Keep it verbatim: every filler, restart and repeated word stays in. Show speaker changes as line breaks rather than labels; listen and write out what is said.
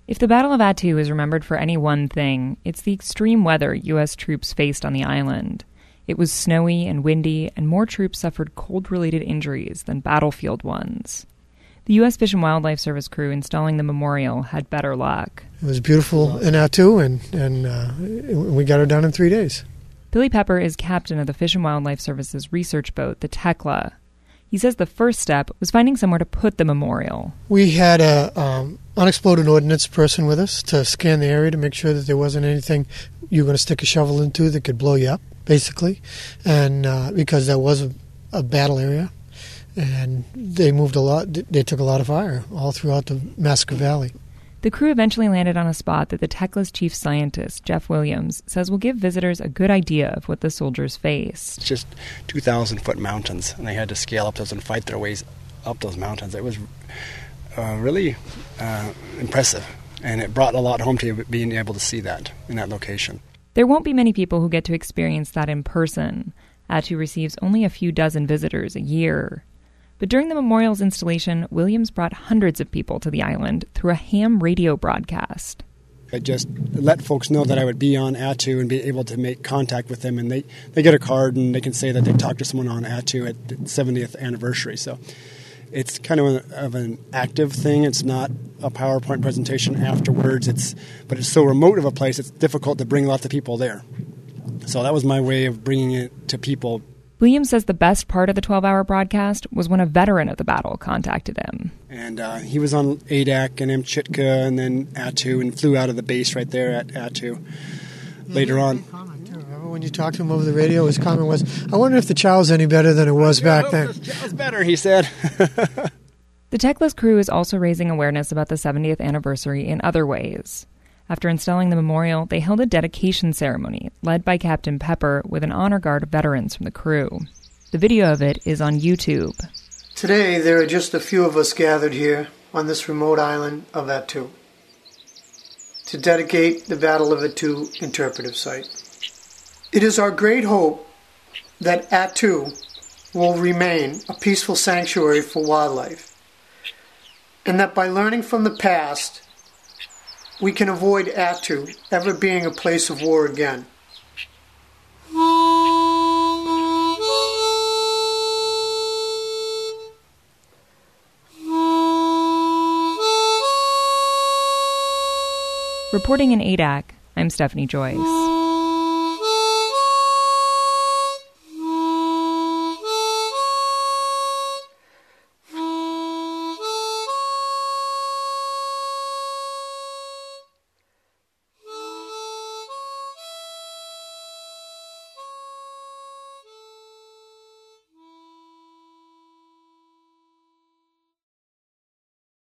If the Battle of Attu is remembered for any one thing, it's the extreme weather U S troops faced on the island. It was snowy and windy, and more troops suffered cold-related injuries than battlefield ones. The U S Fish and Wildlife Service crew installing the memorial had better luck.
It was beautiful in Attu, and, and uh, we got her done in three days.
Billy Pepper is captain of the Fish and Wildlife Service's research boat, the Tekla. He says the first step was finding somewhere to put the memorial.
We had a um, unexploded ordnance person with us to scan the area to make sure that there wasn't anything you were going to stick a shovel into that could blow you up, basically, and uh, because that was a, a battle area, and they moved a lot. They took a lot of fire all throughout the Massacre Valley.
The crew eventually landed on a spot that the Tekla's chief scientist, Jeff Williams, says will give visitors a good idea of what the soldiers faced.
It's just two thousand foot mountains, and they had to scale up those and fight their ways up those mountains. It was uh, really uh, impressive, and it brought a lot home to you being able to see that in that location.
There won't be many people who get to experience that in person. Attu receives only a few dozen visitors a year. But during the memorial's installation, Williams brought hundreds of people to the island through a ham radio broadcast.
I just let folks know that I would be on Attu and be able to make contact with them, and they, they get a card and they can say that they talked to someone on Attu at the seventieth anniversary. So it's kind of, a, of an active thing. It's not a PowerPoint presentation afterwards. It's but it's so remote of a place, it's difficult to bring lots of people there. So that was my way of bringing it to people.
Williams says the best part of the twelve-hour broadcast was when a veteran of the battle contacted him.
And uh, he was on A D A C and Mchitka and then Attu and flew out of the base right there at Attu yeah, later on.
Remember when you talked to him over the radio, his comment was, I wonder if the chow's any better than it was back
oh,
then.
The chow's better, he said.
The Tekla's crew is also raising awareness about the seventieth anniversary in other ways. After installing the memorial, they held a dedication ceremony led by Captain Pepper with an honor guard of veterans from the crew. The video of it is on YouTube.
Today, there are just a few of us gathered here on this remote island of Attu to dedicate the Battle of Attu interpretive site. It is our great hope that Attu will remain a peaceful sanctuary for wildlife, and that by learning from the past, we can avoid Attu ever being a place of war again.
Reporting in A D A C, I'm Stephanie Joyce.